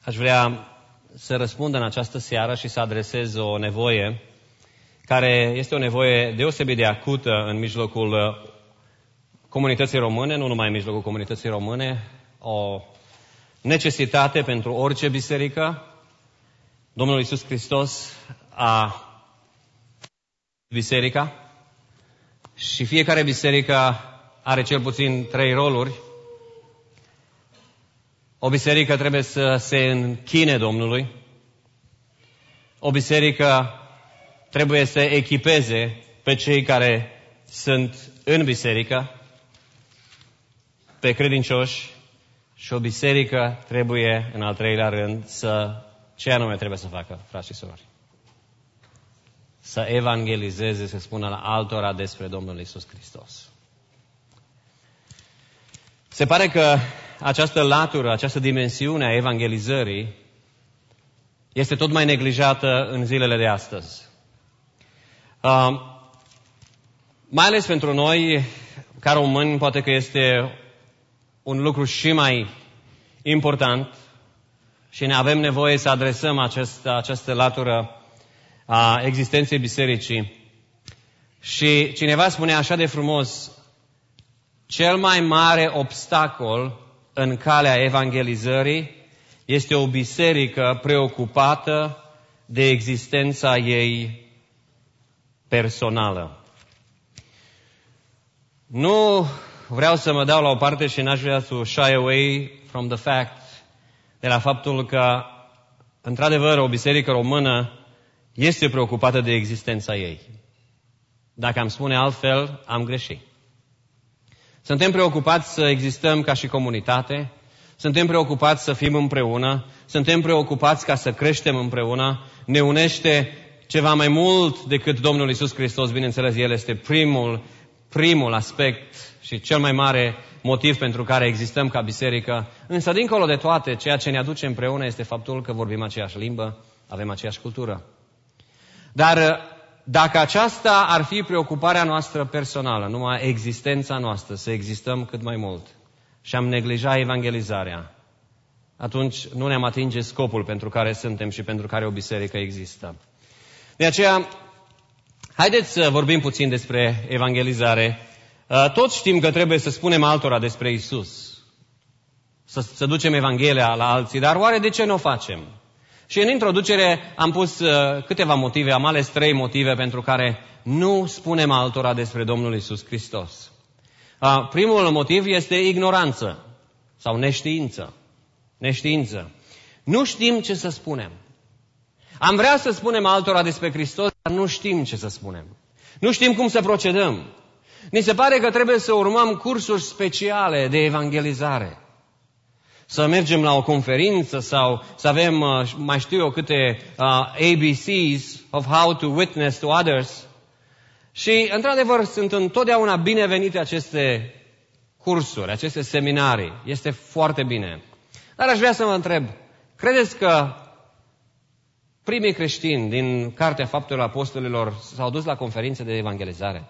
Aș vrea să răspund în această seară și să adresez o nevoie care este o nevoie deosebit de acută în mijlocul comunității române, nu numai în mijlocul comunității române, o necesitate pentru orice biserică. Domnul Iisus Hristos a biserica și fiecare biserică are cel puțin 3 roluri. O biserică trebuie să se închine Domnului. O biserică trebuie să echipeze pe cei care sunt în biserică, pe credincioși, și o biserică trebuie, în al 3-lea rând, ce anume trebuie să facă, frați și surori? Să evangelizeze, să spună la altora despre Domnul Iisus Hristos. Se pare că această latură, această dimensiune a evangelizării este tot mai neglijată în zilele de astăzi. Mai ales pentru noi, ca români, poate că este un lucru și mai important și ne avem nevoie să adresăm această latură a existenței bisericii. Și cineva spunea așa de frumos: cel mai mare obstacol în calea evangelizării este o biserică preocupată de existența ei personală. Nu vreau să mă dau la o parte și n-aș vrea să shy away from the fact, de la faptul că, într-adevăr, o biserică română este preocupată de existența ei. Dacă am spune altfel, am greșit. Suntem preocupați să existăm ca și comunitate, suntem preocupați să fim împreună, suntem preocupați ca să creștem împreună. Ne unește ceva mai mult decât Domnul Iisus Hristos, bineînțeles, El este primul aspect și cel mai mare motiv pentru care existăm ca biserică. Însă, dincolo de toate, ceea ce ne aduce împreună este faptul că vorbim aceeași limbă, avem aceeași cultură. Dar dacă aceasta ar fi preocuparea noastră personală, numai existența noastră, să existăm cât mai mult, și am neglija evangelizarea, atunci nu ne-am atinge scopul pentru care suntem și pentru care o biserică există. De aceea, haideți să vorbim puțin despre evangelizare. Toți știm că trebuie să spunem altora despre Isus, să ducem Evanghelia la alții, dar oare de ce nu o facem? Și în introducere am pus câteva motive, am ales 3 motive pentru care nu spunem altora despre Domnul Iisus Hristos. Primul motiv este ignoranță sau neștiință. Neștiință. Nu știm ce să spunem. Am vrea să spunem altora despre Hristos, dar nu știm ce să spunem. Nu știm cum să procedăm. Ni se pare că trebuie să urmăm cursuri speciale de evangelizare. Să mergem la o conferință sau să avem, mai știu eu câte ABCs of how to witness to others. Și, într-adevăr, sunt întotdeauna binevenite aceste cursuri, aceste seminarii. Este foarte bine. Dar aș vrea să mă întreb, credeți că primii creștini din Cartea Faptelor Apostolilor s-au dus la conferințe de evangelizare?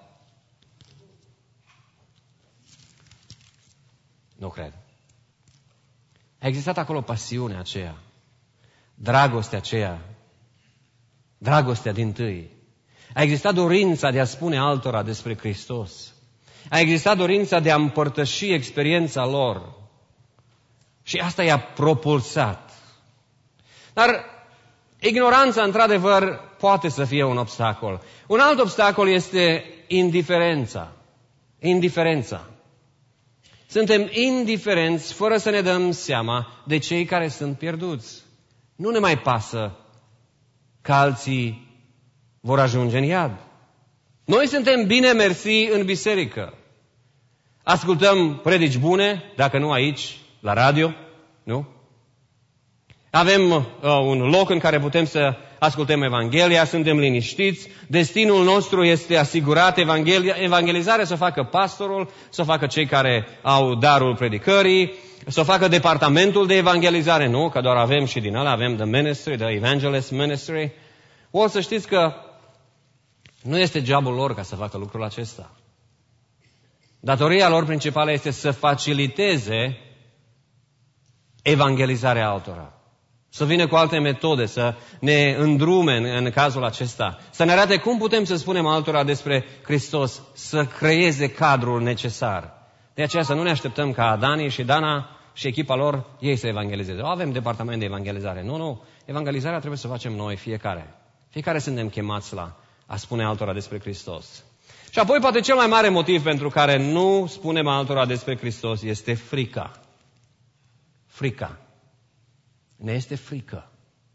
Nu cred. A existat acolo pasiunea aceea, dragostea aceea, dragostea dintâi. A existat dorința de a spune altora despre Hristos. A existat dorința de a împărtăși experiența lor. Și asta i-a propulsat. Dar ignoranța, într-adevăr, poate să fie un obstacol. Un alt obstacol este indiferența. Indiferența. Suntem indiferenți fără să ne dăm seama de cei care sunt pierduți. Nu ne mai pasă că alții vor ajunge în iad. Noi suntem bine mersi în biserică. Ascultăm predici bune, dacă nu aici, la radio, nu? Avem un loc în care putem să ascultăm Evanghelia, suntem liniștiți, destinul nostru este asigurat, evangelizarea să o facă pastorul, să o facă cei care au darul predicării, să o facă departamentul de evangelizare, nu? Că doar avem și din ăla, avem the ministry, the evangelist ministry. O să știți că nu este jobul lor ca să facă lucrul acesta. Datoria lor principală este să faciliteze evangelizarea altora. să vină cu alte metode, să ne îndrume în cazul acesta, să ne arate cum putem să spunem altora despre Hristos, să creeze cadrul necesar. De aceea să nu ne așteptăm ca Dani și Dana și echipa lor, ei să evangelizeze. Avem departament de evangelizare. Nu. Evangelizarea trebuie să facem noi, fiecare. Fiecare suntem chemați la a spune altora despre Hristos. Și apoi poate cel mai mare motiv pentru care nu spunem altora despre Hristos este frica. Frica. Ne este frică.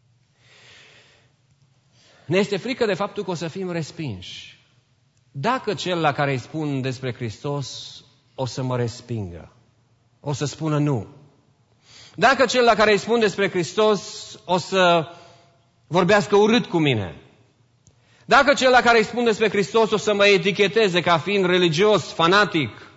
Ne este frică de faptul că o să fim respinși. Dacă cel la care îi spun despre Hristos o să mă respingă, o să spună nu. Dacă cel la care îi spun despre Hristos o să vorbească urât cu mine. Dacă cel la care îi spun despre Hristos o să mă eticheteze ca fiind religios, fanatic,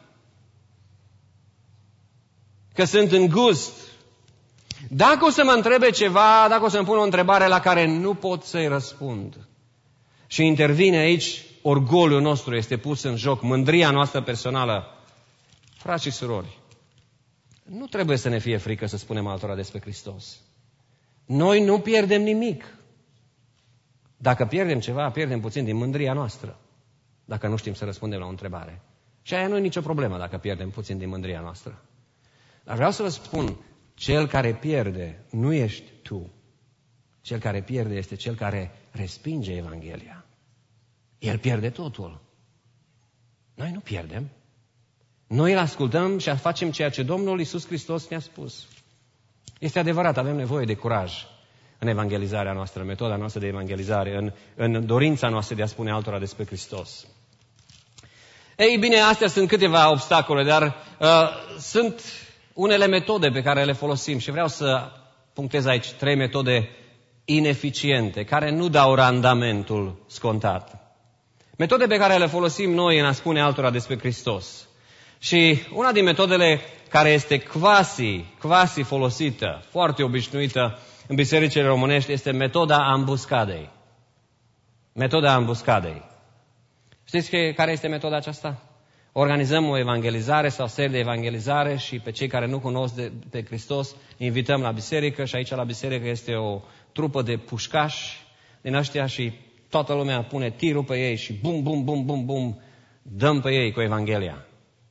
că sunt îngust. Dacă o să mă întrebe ceva, dacă o să-mi pun o întrebare la care nu pot să-i răspund. Și intervine aici orgoliul nostru, este pus în joc, mândria noastră personală. Frați și surori, nu trebuie să ne fie frică să spunem altora despre Hristos. Noi nu pierdem nimic. Dacă pierdem ceva, pierdem puțin din mândria noastră. Dacă nu știm să răspundem la o întrebare. Și aia nu e nicio problemă dacă pierdem puțin din mândria noastră. Dar vreau să vă spun, cel care pierde nu ești tu. Cel care pierde este cel care respinge Evanghelia. El pierde totul. Noi nu pierdem. Noi îl ascultăm și facem ceea ce Domnul Iisus Hristos ne-a spus. Este adevărat, avem nevoie de curaj în evangelizarea noastră, în metoda noastră de evangelizare, în dorința noastră de a spune altora despre Hristos. Ei bine, astea sunt câteva obstacole, dar sunt unele metode pe care le folosim și vreau să punctez aici 3 metode ineficiente, care nu dau randamentul scontat. Metode pe care le folosim noi în a spune altora despre Hristos. Și una din metodele care este quasi folosită, foarte obișnuită în bisericile românești, este metoda ambuscadei. Metoda ambuscadei. Știți care este metoda aceasta? Organizăm o evangelizare sau serie de evangelizare și pe cei care nu cunosc de Hristos invităm la biserică și aici la biserică este o trupă de pușcași din ăștia și toată lumea pune tirul pe ei și bum, bum, bum, bum, bum, dăm pe ei cu Evanghelia.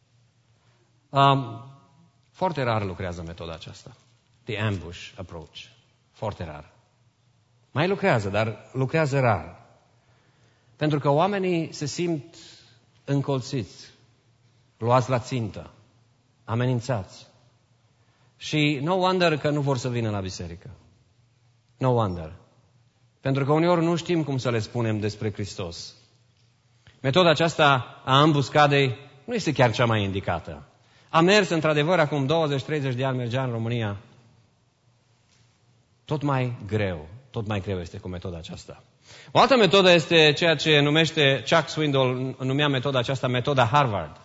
Foarte rar lucrează metoda aceasta. The ambush approach. Foarte rar. Mai lucrează, dar lucrează rar. Pentru că oamenii se simt încolțiți, luați la țintă, amenințați. Și no wonder că nu vor să vină la biserică. No wonder. Pentru că uneori nu știm cum să le spunem despre Hristos. Metoda aceasta a ambuscadei nu este chiar cea mai indicată. A mers, într-adevăr, acum 20-30 de ani mergea în România. Tot mai greu este cu metoda aceasta. O altă metodă este ceea ce numește Chuck Swindoll, numea metoda aceasta metoda Harvard.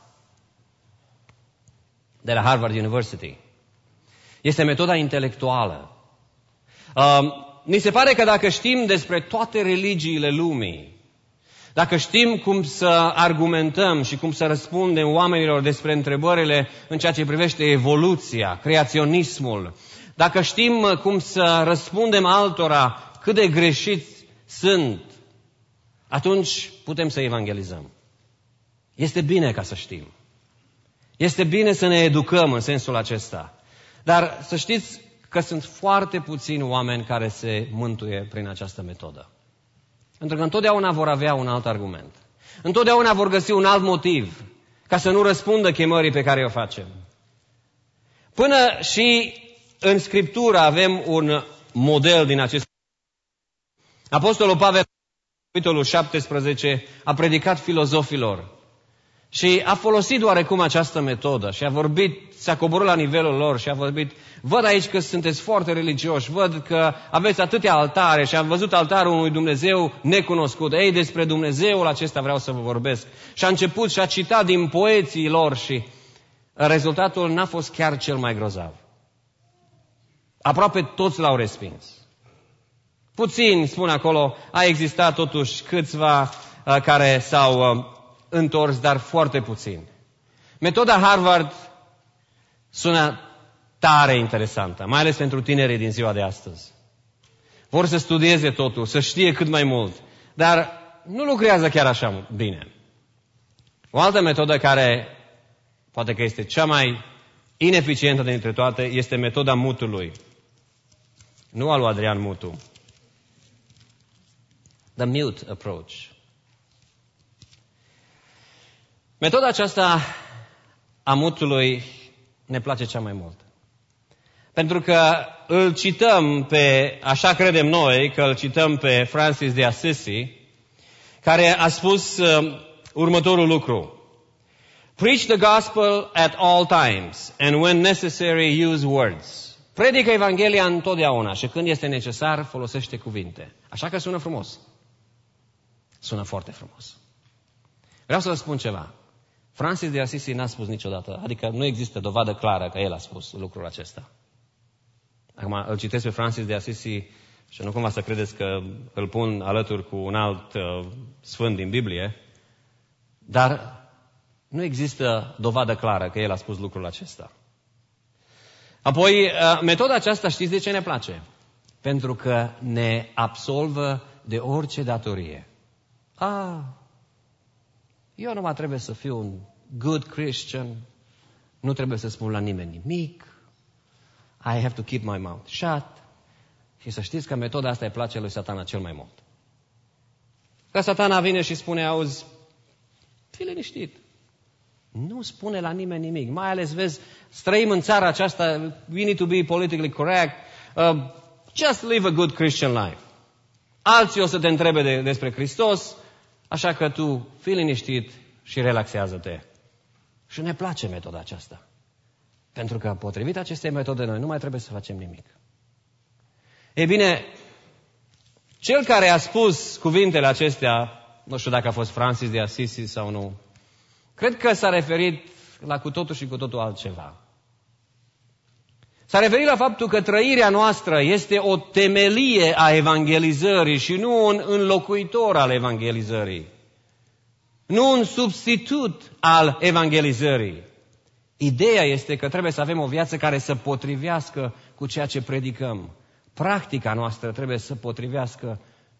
De la Harvard University. Este metoda intelectuală. Mi se pare că dacă știm despre toate religiile lumii, dacă știm cum să argumentăm și cum să răspundem oamenilor despre întrebările în ceea ce privește evoluția, creaționismul, dacă știm cum să răspundem altora cât de greșiți sunt, atunci putem să evangelizăm. Este bine ca să știm. Este bine să ne educăm în sensul acesta. Dar să știți că sunt foarte puțini oameni care se mântuie prin această metodă. Pentru că întotdeauna vor avea un alt argument. Întotdeauna vor găsi un alt motiv ca să nu răspundă chemării pe care o facem. Până și în Scriptură avem un model din acest. Apostolul Pavel, capitolul 17, a predicat filozofilor și a folosit oarecum această metodă și a vorbit, s-a coborât la nivelul lor și a vorbit, văd aici că sunteți foarte religioși, văd că aveți atâtea altare și am văzut altarul unui Dumnezeu necunoscut. Ei, despre Dumnezeul acesta vreau să vă vorbesc. Și a început și a citat din poeții lor și rezultatul n-a fost chiar cel mai grozav. Aproape toți l-au respins. Puțini, spun acolo, a existat totuși câțiva care s-au întors, dar foarte puțini. Metoda Harvard sună tare interesantă, mai ales pentru tinerii din ziua de astăzi. vor să studieze totul, să știe cât mai mult, dar nu lucrează chiar așa bine. O altă metodă care poate că este cea mai ineficientă dintre toate este metoda Mutului. Nu a lui Adrian Mutu. The mute approach. Metoda aceasta a Mutului ne place cea mai mult. Pentru că îl cităm pe, așa credem noi, că îl cităm pe Francis de Assisi, care a spus următorul lucru. Preach the gospel at all times and when necessary use words. Predică Evanghelia întotdeauna și când este necesar folosește cuvinte. Așa că sună frumos. Sună foarte frumos. Vreau să vă spun ceva. Francis de Assisi n-a spus niciodată, adică nu există dovadă clară că el a spus lucrul acesta. Acum îl citesc pe Francis de Assisi și nu cumva să credeți că îl pun alături cu un alt sfânt din Biblie, dar nu există dovadă clară că el a spus lucrul acesta. Apoi, metoda aceasta știți de ce ne place? Pentru că ne absolvă de orice datorie. Eu nu mai trebuie să fiu un good Christian, nu trebuie să spun la nimeni nimic, I have to keep my mouth shut. Și să știți că metoda asta îi place lui Satana cel mai mult. Că Satana vine și spune, auzi, fii liniștit. Nu spune la nimeni nimic. Mai ales, vezi, trăim în țara aceasta, we need to be politically correct. Just live a good Christian life. Alții o să te întrebe despre Hristos, așa că tu fii liniștit și relaxează-te. Și ne place metoda aceasta. Pentru că, potrivit acestei metode, noi nu mai trebuie să facem nimic. Ei bine, cel care a spus cuvintele acestea, nu știu dacă a fost Francis de Assisi sau nu, cred că s-a referit la cu totul și cu totul altceva. S-a referit la faptul că trăirea noastră este o temelie a evangelizării și nu un înlocuitor al evangelizării. Nu un substitut al evangelizării. Ideea este că trebuie să avem o viață care să potrivească cu ceea ce predicăm. Practica noastră trebuie să potrivească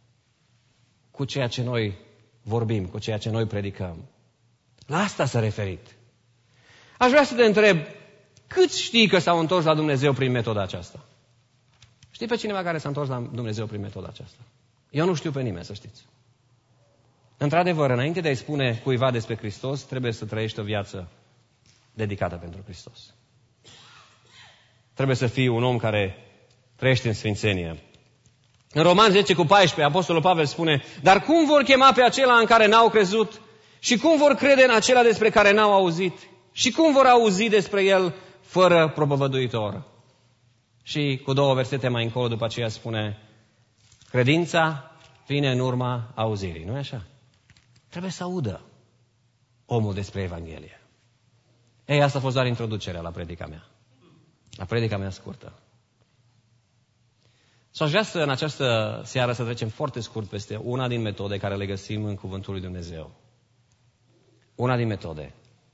cu ceea ce noi vorbim, cu ceea ce noi predicăm. La asta s-a referit. Aș vrea să te întreb, câți știi că s-au întors la Dumnezeu prin metoda aceasta? Știi pe cineva care s-a întors la Dumnezeu prin metoda aceasta? Eu nu știu pe nimeni, să știți. Într-adevăr, înainte de a-i spune cuiva despre Hristos, trebuie să trăiești o viață dedicată pentru Hristos. Trebuie să fii un om care trăiește în sfințenie. În Roman 10:14, Apostolul Pavel spune, dar cum vor chema pe acela în care n-au crezut? Și cum vor crede în acela despre care n-au auzit? Și cum vor auzi despre el fără propovăduitor? Și cu 2 versete mai încolo după aceea spune, credința vine în urma auzirii, nu-i așa? Trebuie să audă omul despre Evanghelie. Ei, asta a fost doar introducerea la predica mea. La predica mea scurtă. Și aș vrea să în această seară să trecem foarte scurt peste una din metode care le găsim în Cuvântul lui Dumnezeu. Una din metode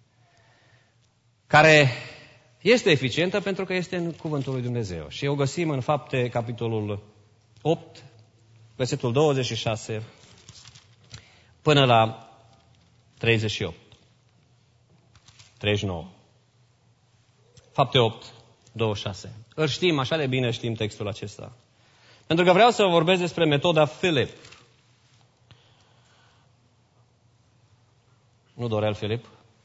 care este eficientă pentru că este în Cuvântul lui Dumnezeu. Și o găsim în Fapte, capitolul 8, versetul 26 până la 38. 39. Fapte 8, 26. Îl știm, așa de bine știm textul acesta. Pentru că vreau să vorbesc despre metoda Filip. Nu Dorel Filip.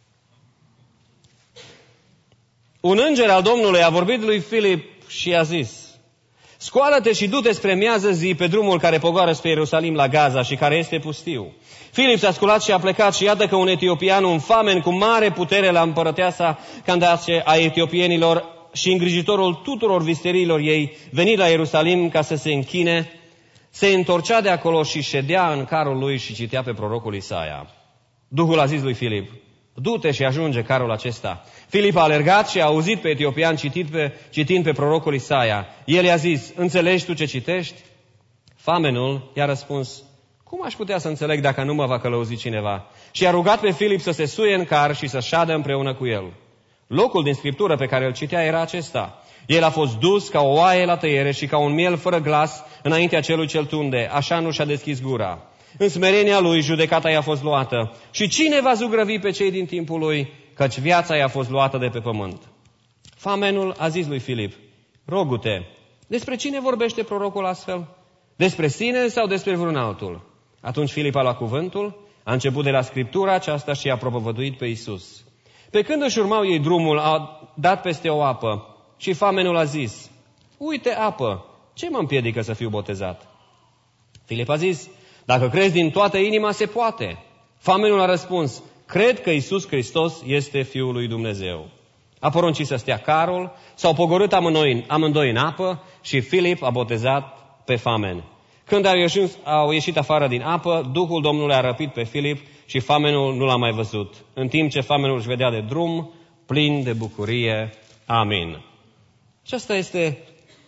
Un înger al Domnului a vorbit lui Filip și i-a zis, scoală-te și du-te spre miază zi pe drumul care pogoară spre Ierusalim la Gaza și care este pustiu. Filip s-a sculat și a plecat și iată că un etiopian, un famen cu mare putere la împărăteasa Candace a etiopienilor și îngrijitorul tuturor visteriilor ei, venit la Ierusalim ca să se închine, se întorcea de acolo și ședea în carul lui și citea pe prorocul Isaia. Duhul a zis lui Filip, du-te și ajunge carul acesta. Filip a alergat și a auzit pe etiopian citind pe prorocul Isaia. El i-a zis, înțelegi tu ce citești? Famenul i-a răspuns, cum aș putea să înțeleg dacă nu mă va călăuzi cineva? Și a rugat pe Filip să se suie în car și să șadă împreună cu el. Locul din Scriptură pe care îl citea era acesta. El a fost dus ca o oaie la tăiere și ca un miel fără glas înaintea celui ce-l tunde. Așa nu și-a deschis gura. În smerenia lui judecata i-a fost luată. Și cine va zugrăvi pe cei din timpul lui, căci viața i-a fost luată de pe pământ? Famenul a zis lui Filip: rogu-te, despre cine vorbește prorocul astfel? Despre sine sau despre vreun altul? Atunci Filip a luat cuvântul, a început de la Scriptura aceasta și i-a propovăduit pe Iisus. Pe când își urmau ei drumul, a dat peste o apă și famenul a zis: uite apă, ce mă împiedică să fiu botezat? Filip a zis: dacă crezi din toată inima, se poate. Famenul a răspuns: cred că Iisus Hristos este Fiul lui Dumnezeu. A poruncit să stea carul, s-au pogorât amândoi în apă și Filip a botezat pe famen. Când au ieșit afară din apă, Duhul Domnului a răpit pe Filip și famenul nu l-a mai văzut, în timp ce famenul își vedea de drum, plin de bucurie. Amin. Și asta este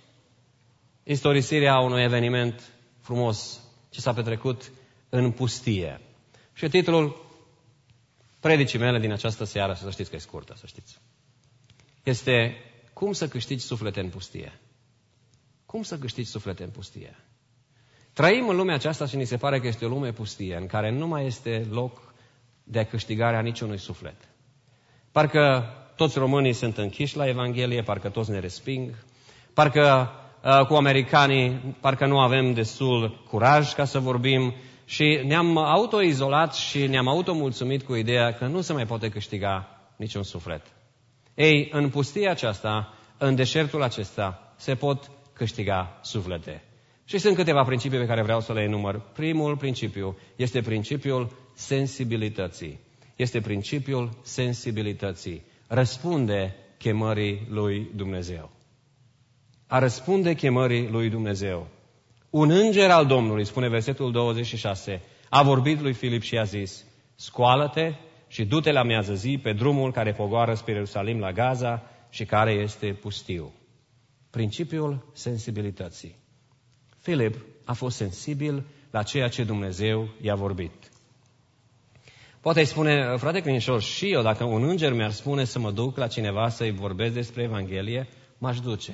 istorisirea unui eveniment frumos ce s-a petrecut în pustie. Și titlul predicii mele din această seară, să știți că e scurtă, să știți, este cum să câștigi suflete în pustie. Cum să câștigi suflete în pustie? Trăim în lumea aceasta și ni se pare că este o lume pustie, în care nu mai este loc de câștigarea niciunui suflet. Parcă toți românii sunt închiși la Evanghelie, parcă toți ne resping, parcă cu americanii, parcă nu avem destul curaj ca să vorbim și ne-am autoizolat și ne-am automulțumit cu ideea că nu se mai poate câștiga niciun suflet. Ei, în pustia aceasta, în deșertul acesta, se pot câștiga suflete. Și sunt câteva principii pe care vreau să le enumăr. Primul principiu este principiul sensibilității. Este principiul sensibilității. Răspunde chemării lui Dumnezeu. A răspunde chemării lui Dumnezeu. Un înger al Domnului, spune versetul 26, a vorbit lui Filip și a zis: scoală-te și du-te la miază zi pe drumul care pogoară spre Ierusalim la Gaza și care este pustiu. Principiul sensibilității. Filip a fost sensibil la ceea ce Dumnezeu i-a vorbit. Poate îi spune: frate Crinișor, și eu, dacă un înger mi-ar spune să mă duc la cineva să-i vorbesc despre Evanghelie, m-aș duce.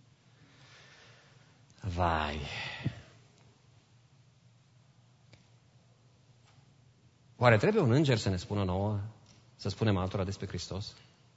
Vai! Oare trebuie un înger să ne spună nouă, să spunem altora despre Hristos?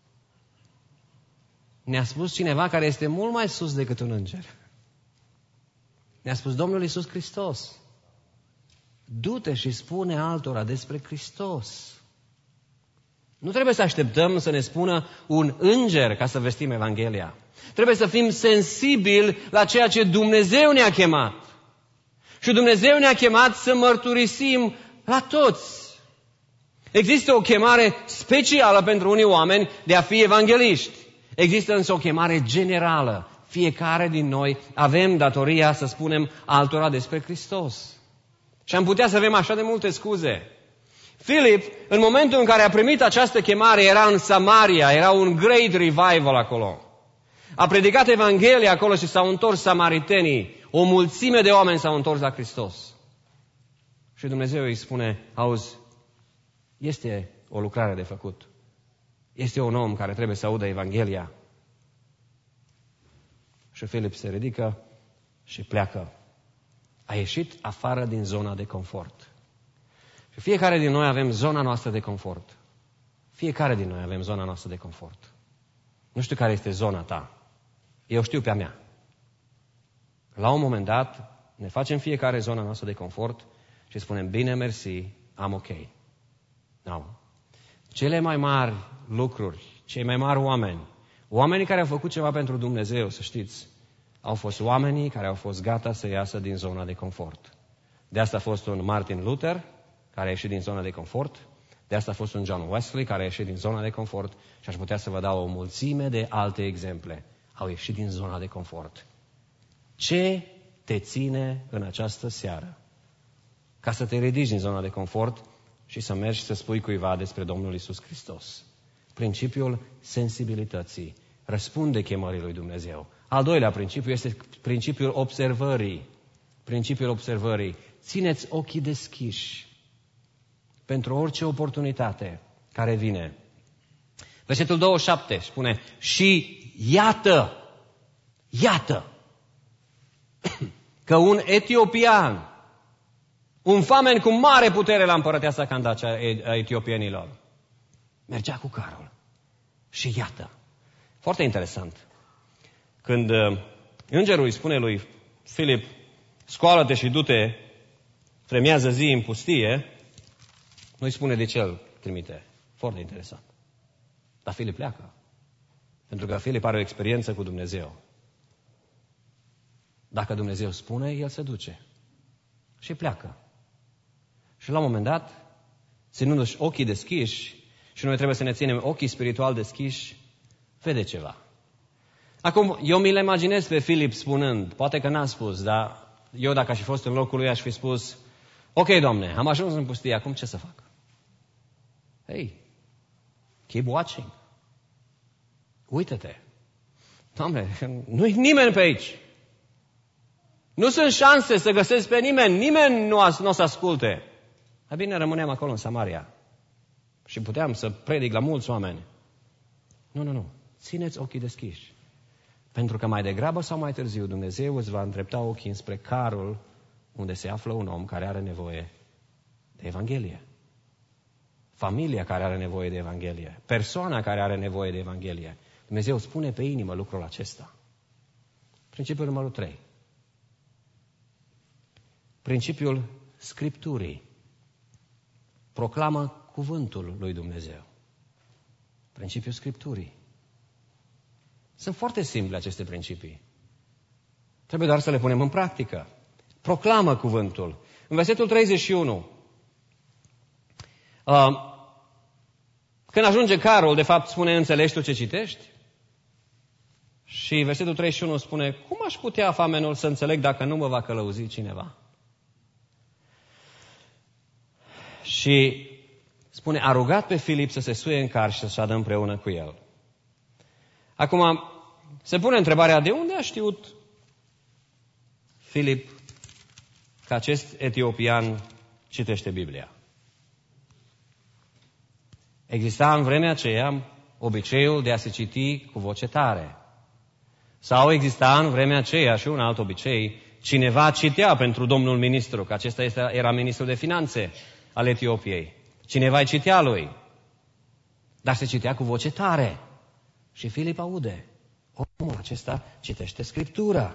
Ne-a spus cineva care este mult mai sus decât un înger. Ne-a spus Domnul Iisus Hristos: du-te și spune altora despre Hristos. Nu trebuie să așteptăm să ne spună un înger ca să vestim Evanghelia. Trebuie să fim sensibili la ceea ce Dumnezeu ne-a chemat. Și Dumnezeu ne-a chemat să mărturisim la toți. Există o chemare specială pentru unii oameni de a fi evangeliști. Există însă o chemare generală. Fiecare din noi avem datoria să spunem altora despre Hristos. Și am putea să avem așa de multe scuze. Filip, în momentul în care a primit această chemare, era în Samaria, era un great revival acolo. A predicat Evanghelia acolo și s-au întors samaritenii. O mulțime de oameni s-au întors la Hristos. Și Dumnezeu îi spune: auzi, este o lucrare de făcut. Este un om care trebuie să audă Evanghelia. Și Filip se ridică și pleacă. A ieșit afară din zona de confort. Și fiecare din noi avem zona noastră de confort. Fiecare din noi avem zona noastră de confort. Nu știu care este zona ta. Eu știu pe a mea. La un moment dat ne facem fiecare zona noastră de confort și spunem: bine, mersi, am ok. No. Cele mai mari lucruri, cei mai mari oamenii care au făcut ceva pentru Dumnezeu, să știți, au fost oamenii care au fost gata să iasă din zona de confort. De asta a fost un Martin Luther, care a ieșit din zona de confort. De asta a fost un John Wesley, care a ieșit din zona de confort. Și aș putea să vă dau o mulțime de alte exemple. Au ieșit din zona de confort. Ce te ține în această seară ca să te ridici din zona de confort și să mergi să spui cuiva despre Domnul Iisus Hristos? Principiul sensibilității. Răspunde chemării lui Dumnezeu. Al doilea principiu este principiul observării. Principiul observării. Țineți ochii deschiși pentru orice oportunitate care vine. Versetul 27 spune: și iată, Iată că un etiopian, un famen cu mare putere la împărăteasa Candace a etiopienilor, mergea cu carul. Și iată, foarte interesant, când îngerul îi spune lui Filip, scoală-te și du-te spre miază zi în pustie, nu îi spune de ce îl trimite. Foarte interesant. Dar Filip pleacă. Pentru că Filip are o experiență cu Dumnezeu. Dacă Dumnezeu spune, el se duce. Și pleacă. Și la un moment dat, ținându-și ochii deschiși, și noi trebuie să ne ținem ochii spiritual deschiși, vede ceva. Acum, eu mi-l imaginez pe Filip spunând, poate că n-a spus, dar eu dacă aș fi fost în locul lui, aș fi spus, ok, Doamne, am ajuns în pustie, acum ce să fac? Hey, keep watching. Uită-te. Doamne, nu-i nimeni pe aici. Nu sunt șanse să găsesc pe nimeni. Nimeni nu o să asculte. Mai bine rămâneam acolo în Samaria. Și puteam să predic la mulți oameni. Nu. Țineți ochii deschiși. Pentru că mai degrabă sau mai târziu Dumnezeu îți va îndrepta ochii înspre carul unde se află un om care are nevoie de Evanghelie. Familia care are nevoie de Evanghelie. Persoana care are nevoie de Evanghelie. Dumnezeu spune pe inimă lucrul acesta. Principiul numărul 3. Principiul Scripturii. Proclamă cuvântul lui Dumnezeu. Principiul Scripturii. Sunt foarte simple aceste principii. Trebuie doar să le punem în practică. Proclamă cuvântul. În versetul 31, când ajunge carul, de fapt spune, înțelegi tu ce citești? Și versetul 31 spune, cum aș putea, famenul, să înțeleg dacă nu mă va călăuzi cineva? Și spune, a rugat pe Filip să se suie în car și să șadă împreună cu el. Acum, se pune întrebarea, de unde a știut Filip că acest etiopian citește Biblia? Exista în vremea aceea obiceiul de a se citi cu voce tare. Sau exista în vremea aceea și un alt obicei, cineva citea pentru domnul ministru, că acesta era ministrul de finanțe al Etiopiei. Cineva îi citea lui. Dar se citea cu voce tare. Și Filip aude. Omul acesta citește Scriptura.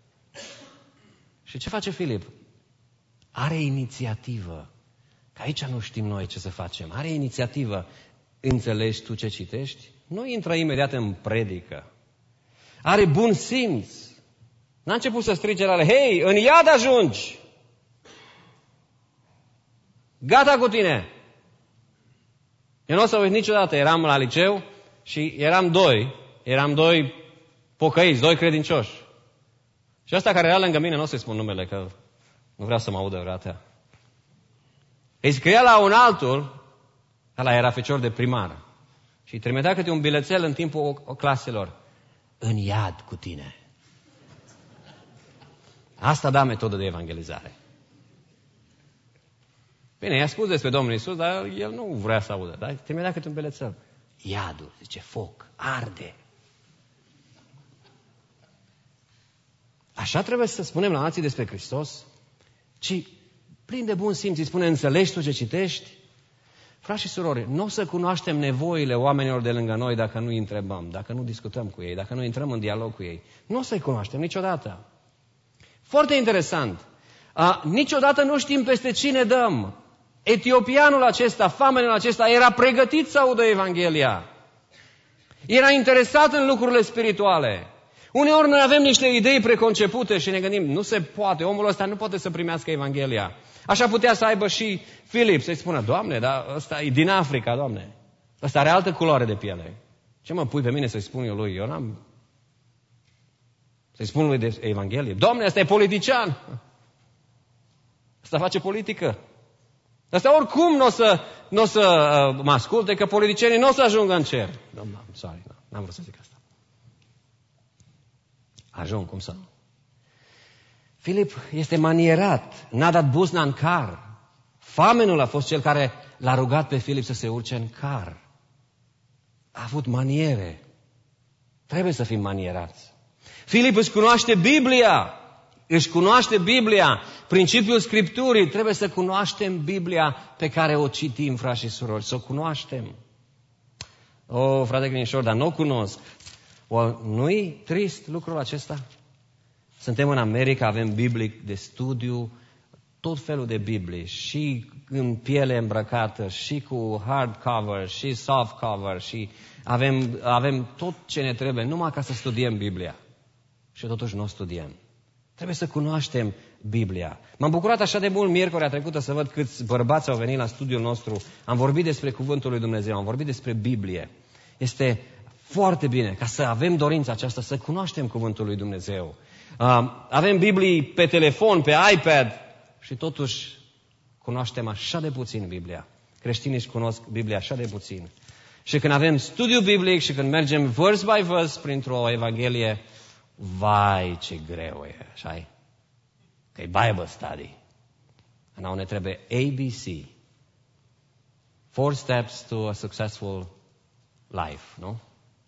Și ce face Filip? Are inițiativă. Că aici nu știm noi ce să facem. Are inițiativă. Înțelegi tu ce citești? Nu intră imediat în predică. Are bun simț. N-a început să strige la ele, hei, în iad ajungi! Gata cu tine! Eu nu o să uit niciodată, eram la liceu și eram doi pocăiți, doi credincioși. Și ăsta care era lângă mine, nu o să-i spun numele, că nu vreau să mă audă vreodată. Îi scria la un altul, ăla era fecior de primar, și îi trimitea câte un bilețel în timpul claselor. În iad cu tine. Asta da metodă de evangelizare. Bine, i-a spus despre Domnul Iisus, dar el nu vrea să audă. Dar trimitea câte un bilețel. Iadul, zice, foc, arde. Așa trebuie să spunem la alții despre Hristos, ci plin de bun simț îi spune, înțelegi tu ce citești? Frați și surori, nu o să cunoaștem nevoile oamenilor de lângă noi dacă nu îi întrebăm, dacă nu discutăm cu ei, dacă nu intrăm în dialog cu ei. Nu o să-i cunoaștem niciodată. Foarte interesant. Niciodată nu știm peste cine dăm. Etiopianul acesta, famenul acesta, era pregătit să audă Evanghelia. Era interesat în lucrurile spirituale. Uneori noi avem niște idei preconcepute și ne gândim, nu se poate, omul ăsta nu poate să primească Evanghelia. Așa putea să aibă și Filip, să-i spună, Doamne, dar ăsta e din Africa, Doamne. Ăsta are altă culoare de piele. Ce mă pui pe mine să-i spun eu lui? Eu n-am... Să-i spun lui de Evanghelie. Doamne, ăsta e politician. Ăsta face politică. Ăsta oricum n-o să mă asculte, că politicienii nu o să ajungă în cer. N-am vrut să zic asta. Ajung, cum să nu? Filip este manierat, n-a dat buzna în car. Famenul a fost cel care l-a rugat pe Filip să se urce în car. A avut maniere. Trebuie să fim manierați. Filip își cunoaște Biblia. Își cunoaște Biblia. Principiul Scripturii. Trebuie să cunoaștem Biblia pe care o citim, frați și surori. Să o cunoaștem. Frate Crinișor, dar nu o cunosc. Nu-i trist lucrul acesta? Suntem în America, avem Biblic de studiu, tot felul de Biblii, și în piele îmbrăcată, și cu hardcover, și softcover, și avem tot ce ne trebuie, numai ca să studiem Biblia. Și totuși nu o studiem. Trebuie să cunoaștem Biblia. M-am bucurat așa de mult miercurea trecută să văd câți bărbați au venit la studiul nostru. Am vorbit despre Cuvântul lui Dumnezeu, am vorbit despre Biblie. Este foarte bine ca să avem dorința aceasta, să cunoaștem Cuvântul lui Dumnezeu. Avem Biblii pe telefon, pe iPad și totuși cunoaștem așa de puțin Biblia. Creștinii își cunosc Biblia așa de puțin. Și când avem studiu biblic și când mergem verse by verse printr-o evanghelie, vai ce greu e, așa-i? Că e Bible study. Now ne trebuie ABC. 4 steps to a successful life, nu?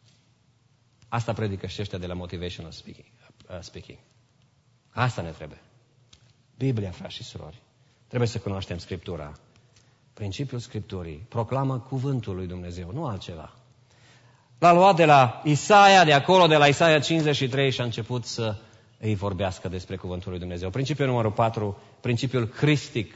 Asta predică și ăștia de la motivational speaking. Asta ne trebuie. Biblia, frați și surori. Trebuie să cunoaștem Scriptura. Principiul Scripturii proclamă cuvântul lui Dumnezeu, nu altceva. L-a luat de la Isaia, de acolo, de la Isaia 53 și a început să îi vorbească despre cuvântul lui Dumnezeu. Principiul numărul 4, principiul cristic.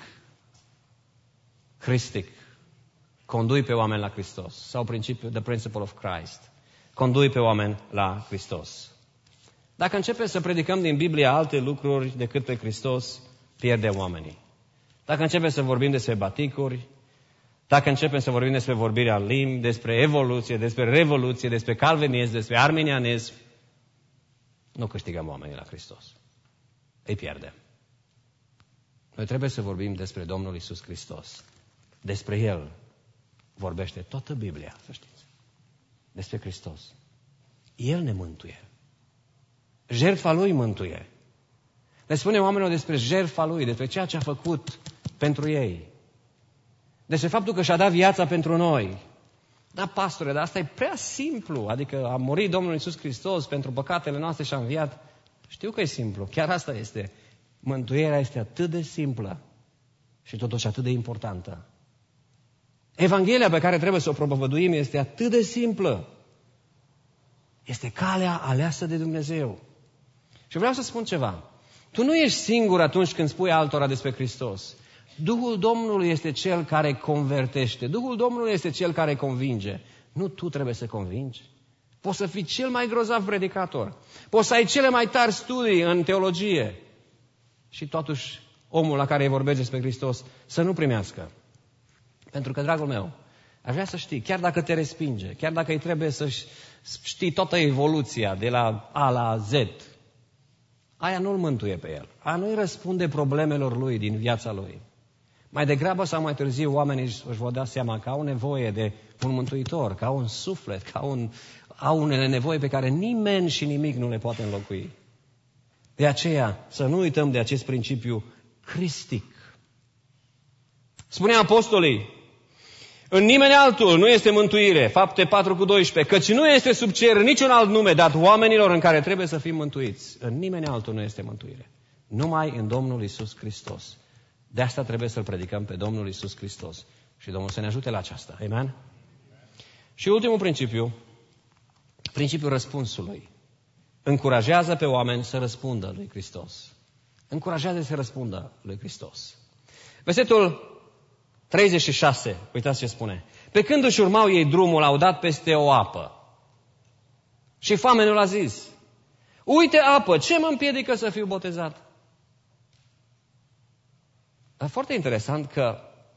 Cristic. Condui pe oameni la Hristos. Sau principiul, the principle of Christ. Condui pe oameni la Hristos. Dacă începem să predicăm din Biblie alte lucruri decât pe Hristos, pierdem oamenii. Dacă începem să vorbim despre baticuri, dacă începem să vorbim despre vorbirea în limbi, despre evoluție, despre revoluție, despre calvinism, despre arminianism, nu câștigăm oamenii la Hristos. Îi pierdem. Noi trebuie să vorbim despre Domnul Iisus Hristos. Despre El vorbește toată Biblia, să știți. Despre Hristos. El ne mântuie. Jertfa Lui mântuie. Ne spune oamenilor despre jertfa Lui, despre ceea ce a făcut pentru ei. Despre faptul că și-a dat viața pentru noi. Da, pastore, dar asta e prea simplu. Adică a murit Domnul Iisus Hristos pentru păcatele noastre și a înviat. Știu că e simplu. Chiar asta este. Mântuirea este atât de simplă și totuși atât de importantă. Evanghelia pe care trebuie să o propovăduim este atât de simplă. Este calea aleasă de Dumnezeu. Și vreau să spun ceva. Tu nu ești singur atunci când spui altora despre Hristos. Duhul Domnului este Cel care convertește. Duhul Domnului este Cel care convinge. Nu tu trebuie să convingi. Poți să fii cel mai grozav predicator. Poți să ai cele mai tari studii în teologie. Și totuși omul la care îi vorbești despre Hristos să nu primească. Pentru că, dragul meu, aș vrea să știi, chiar dacă te respinge, chiar dacă îi trebuie să știi toată evoluția de la A la Z, aia nu-l mântuie pe el. Aia nu-i răspunde problemelor lui din viața lui. Mai degrabă sau mai târziu oamenii își vor da seama că au nevoie de un mântuitor, că au un suflet, că au unele nevoi pe care nimeni și nimic nu le poate înlocui. De aceea să nu uităm de acest principiu cristic. Spunea apostolii, în nimeni altul nu este mântuire, Fapte 4:12, căci nu este sub cer niciun alt nume dat oamenilor în care trebuie să fim mântuiți. În nimeni altul nu este mântuire. Numai în Domnul Iisus Hristos. De asta trebuie să-L predicăm pe Domnul Iisus Hristos. Și Domnul să ne ajute la aceasta. Amen? Și ultimul principiu, principiul răspunsului. Încurajează pe oameni să răspundă lui Hristos. Încurajează să răspundă lui Hristos. Versetul 36, uitați ce spune. Pe când își urmau ei drumul, au dat peste o apă. Și famenul a zis, uite apă, ce mă împiedică să fiu botezat? Dar foarte interesant că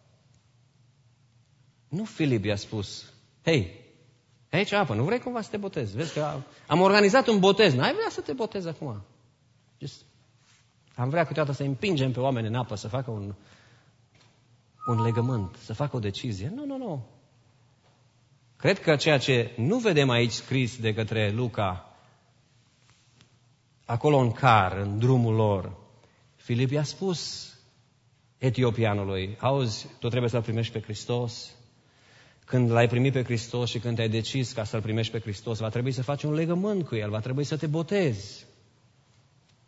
nu Filip i-a spus, hei, aici apă, nu vrei cumva să te botezi? Vezi că am organizat un botez, n-ai vrea să te botezi acum? Am vrea câteodată să împingem pe oameni în apă, să facă un legământ, să facă o decizie. Nu. Cred că ceea ce nu vedem aici scris de către Luca, acolo în car, în drumul lor, Filip i-a spus etiopianului, auzi, tu trebuie să-L primești pe Hristos. Când L-ai primit pe Hristos și când te-ai decis ca să-L primești pe Hristos, va trebui să faci un legământ cu El, va trebui să te botezi.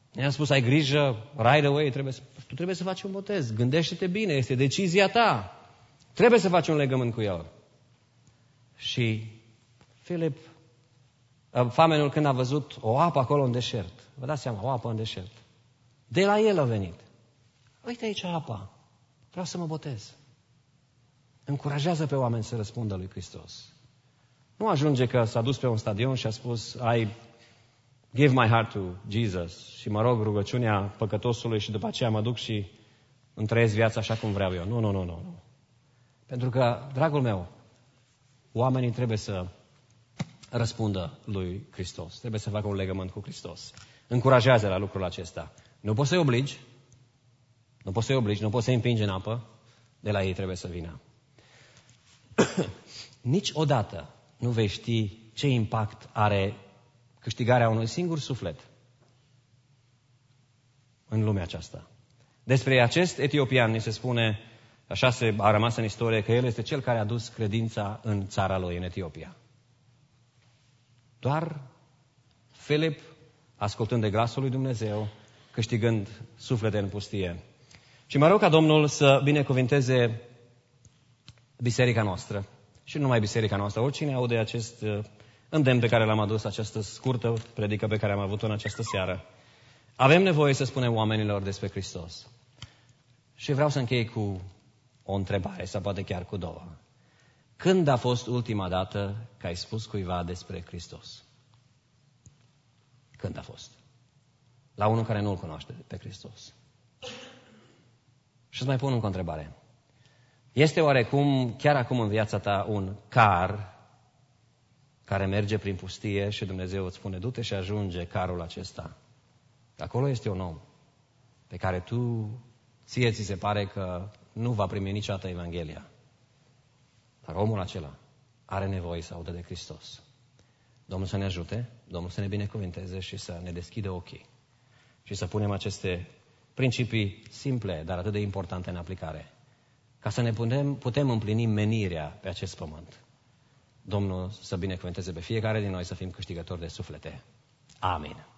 Ne-a spus, ai grijă, right away, tu trebuie să faci un botez. Gândește-te bine, este decizia ta. Trebuie să faci un legământ cu el. Și Filip, famenul, când a văzut o apă acolo în deșert, vă dați seama, o apă în deșert, de la el a venit. Uite aici apa, vreau să mă botez. Încurajează pe oameni să răspundă lui Hristos. Nu ajunge că s-a dus pe un stadion și a spus, I give my heart to Jesus și mă rog rugăciunea păcătosului și după aceea mă duc și îmi trăiesc viața așa cum vreau eu. Nu. Pentru că, dragul meu, oamenii trebuie să răspundă lui Hristos. Trebuie să facă un legământ cu Hristos. Încurajează la lucrul acesta. Nu poți să-i obligi, nu poți să-i împingi în apă, de la ei trebuie să vină. Niciodată nu vei ști ce impact are câștigarea unui singur suflet în lumea aceasta. Despre acest etiopian ni se spune, așa a rămas în istorie, că el este cel care a dus credința în țara lui, în Etiopia. Doar Filip, ascultând de glasul lui Dumnezeu, câștigând suflete în pustie. Și mă rog ca Domnul să binecuvinteze biserica noastră. Și nu numai biserica noastră, oricine aude acest îndemn pe care l-am adus, această scurtă predică pe care am avut-o în această seară. Avem nevoie să spunem oamenilor despre Hristos. Și vreau să închei cu o întrebare, sau poate chiar cu două. Când a fost ultima dată că ai spus cuiva despre Hristos? Când a fost? La unul care nu-L cunoaște pe Hristos. Și îți mai pun încă o întrebare. Este oarecum, chiar acum în viața ta, un car care merge prin pustie și Dumnezeu îți spune, du-te și ajunge carul acesta. Acolo este un om pe care ție ți se pare că nu va primi niciodată Evanghelia. Dar omul acela are nevoie să audă de Hristos. Domnul să ne ajute, Domnul să ne binecuvinteze și să ne deschidă ochii. Și să punem aceste principii simple, dar atât de importante în aplicare. Ca să ne putem împlini menirea pe acest pământ. Domnul să binecuvinteze pe fiecare din noi să fim câștigători de suflete. Amin.